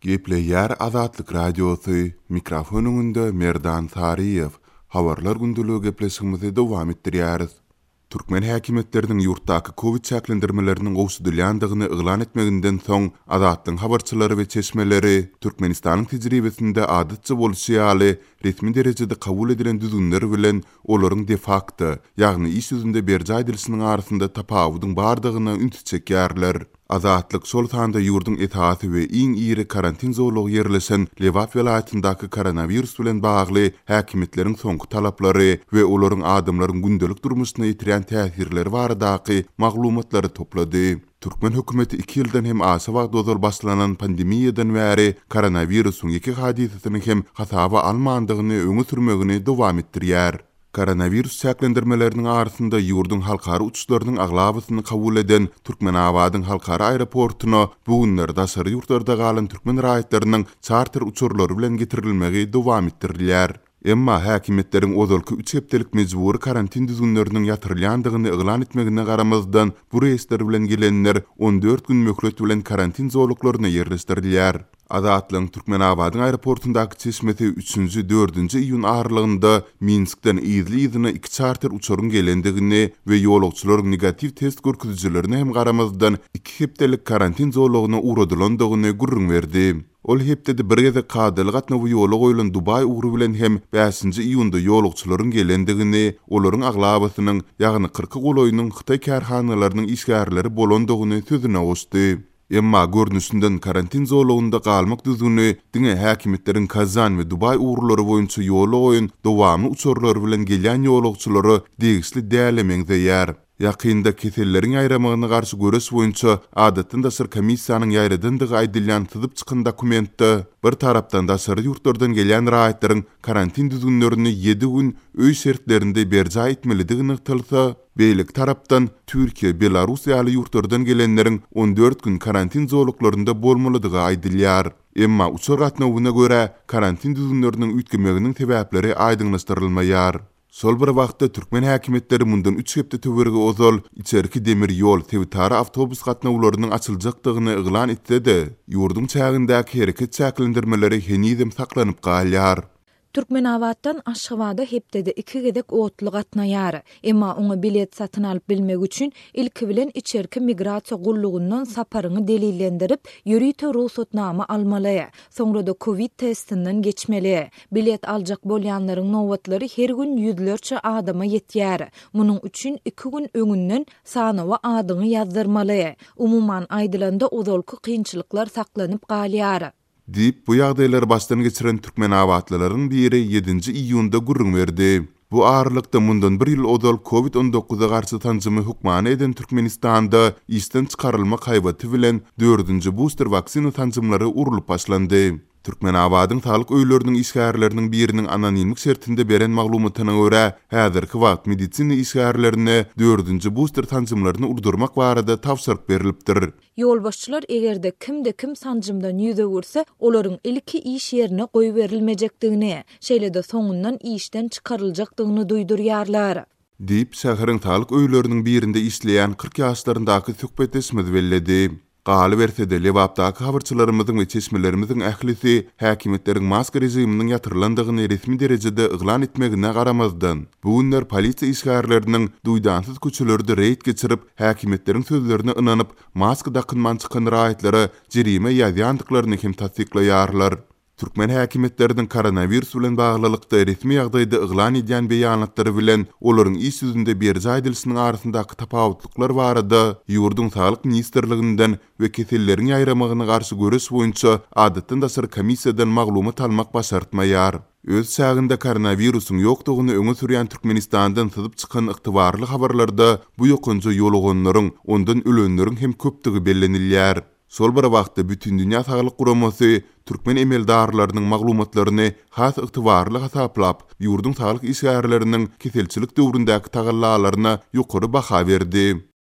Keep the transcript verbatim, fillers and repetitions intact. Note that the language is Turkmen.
Gepleyer Azatlyk Radiosu mikrofonunda Merdan Tariyev habarlar gündülüğü geplesimizi dowam etdirýäris. Türkmen häkimetleriniň ýurtdaky Covid çäklendirmeleriniň gowşudylýandygyny yglan etmeginden soň Azatlyň habarçylary we çeşmeleri Türkmenistanyň tejribesinde adatçy boluşy ýaly resmi derejede kabul edilen düzünler bilen olaryň de facto, ýagny iş ýüzünde berje edilişiniň arasynda tapawudyň bardygyna üns çekýärler. Azatlyk şol sanda ýurdun etaty we iň iri karantin zorlugy ýerleşen Lewat welaýatyndaky koronavirus bilen bagly häkimetleriň soňky talaplary we olaryň adamlaryň gündelik durmuşyna ýetiren täsirleri baradaky maglumatlary toplady. Türkmen hökümeti iki ýyldan hem asa wagt dozul başlanan pandemiýadan bäri koronavirusyň iki hadisasyny hem hasaba almandygyny öňe sürmegini dowam etdirýär. Koronavirus çäklendirmeleriniň arasynda ýurdun halkary uçuşlarynyň aglabasyny kabul eden Türkmenabadyň halkary aeroportuna bu günlerde daşary ýurtlarda galan türkmen raýatlarynyň charter uçurlary bilen getirilmegi dowam etdirilýär. Emma häkimetleriň ozalky üç hepdelik mejburi karantin düzünleriniň ýatyrylýandygyny yglan etmegine garamazdan bu reýsler bilen gelenler on dört gün möhlet bilen karantin zorluklaryna ýerleşdirilýär. Azatlyň Türkmenabadyň aeroportundaky çeşmeti üçünji dördünji iýun aralygynda Minskden Izli-ýyzyna iki charter uçuryň gelendigini we ýolagçylaryň negativ test görkezijlerini hem garamazdan iki hepdelik karantin zorlugyna uradylandygyny gurrun berdi. Ol hepdede bir gede kadyl gatnawy ýola goýulan Dubay ugru bilen hem beşinji iýunda ýolagçylaryň gelendigini, olaryň aglabasynyň ýagny kırk goloýunyň Hytaý karhanalarynyň işgärleri bolandygyny sözüne goşdy. Emma görnüşinden karantin zorlugunda galmak düzüni diňe häkimetleriň Kazan we Dubay ugrulary boýunça ýola goýun dowamy uçurlary bilen gelýän ýolagçylary degisli dälemeňdeýär. Ýakynda keselleriň aýramagyna garşy göres boýunça adatynda sır komissiýanyň ýaýradyndygy aýdylýan tyzyp çykan dokumentde bir tarapdan da sır ýurtlardan gelýän raýatlaryň karantin düzünlerini ýedi gün öý şertlerinde berje etmelidigini tylsa, beýlik tarapdan Türkiýe, Belarus ýaly ýurtlardan gelenleriň on dört gün karantin zorluklarynda bolmalydygy aýdylýar. Emma uçur gatnawyna görä karantin düzünleriniň üýtgemeginiň sebäpleri aýdynlaşdyrylmaýar. Sol bir wagtda Türkmen häkimetleri mundan üç hepde töwerge ozal içerki demir ýol, tewtara awtobus gatnawlarynyň açyljakdygyny yglan etdi. Ýurdun çägindäki hereket çäklendirmeleri henizem saklanyp galýar. Türkmenabatdan Aşgabatda hepdede iki gedek otly gatnaýar. Emma oňa bilet satyn alyp bilmek üçin ilki bilen içerki migrasiýa gullugundan saparyny delillendirip, ýürüýte ruhsatnama almaly. Soňra da Covid testinden geçmeli. Bilet aljak bolýanlaryň nowatlary her gün ýüzlerçe adama ýetýär. Munyň üçin iki gün öňünden sanawa adyny ýazdyrmaly. Umuman aýdylanda ozalky kynçylyklar saklanyp galýar. Dip bu ýagdaýlary başdan geçiren Türkmenabatlylaryň biri ýedinji iýunda gurrun berdi. Bu aralykda mundan bir ýyl ozal Covid on dokuza garşy tanjymy hukman eden Türkmenistanda işden çykarylma kaýbaty bilen dördünji booster vaksina tanjymlary urulyp başlandy. Türkmenabadyň sağlyk öýleriniň işgärleriniň biriniň anonimlik şertinde beren maglumatyna görä, häzirki wagt medisina işgärlerine dördünji booster tanjymlaryny urdurmak barada tawsiýak berilipdir. Ýolbaşçylar egerde kimde kim sanjymdan ýüze görse, olaryň ilki iş ýerine goýup berilmejekdigini, şeýle de soňundan işden çykaryljakdygyny duýdurýarlar. Diýip şäheриň sağlyk öýleriniň birinde işleýän kırk ýaşlaryndaky suhbetesimiz belledi. Galy bersede Lewapdaky habarçylarymyzyň we çeşmelerimizin ählisi häkimetleriň maska rejiminiň ýatyrlandygyny resmi derejede yglan etmegine garamazdan bu günler polisiýa işgärleriniň duýdansyz köçelerde reýt geçirip häkimetleriň sözlerine ynanyp maska dakynman çykan raýatlary jerime ýazýandyklaryny hem tasdiklaýarlar. Türkmen häkimetleriniň koronavirus bilen baglylykda resmi ýagdaýda yglan edýän beýanatlary bilen olaryň iş ýüzünde berje edilişiniň arasyndaky tapawutlyklar barada ýurdun Sağlyk Ministrliginden we keselleriň ýaýramagyna garşy göres boýunça adatynda sır komissiýadan maglumat almak başartmaýar. Öz çäginde koronavirusyň ýokdugyny öňe sürýän Türkmenistandan syzyp çykan ygtybarly habarlarda bu ýokunja ýolaganlaryň, ondan ölenleriň hem köpdigi bellenilýär. Sol bir wagtda bütün dünýä sağlyk guramasy Türkmen emeldarlarynyň maglumatlaryny has ygtybarly hasaplap, ýurdun sağlyk işgärleriniň keselçilik döwründäki tagallalaryna ýokary baha berdi.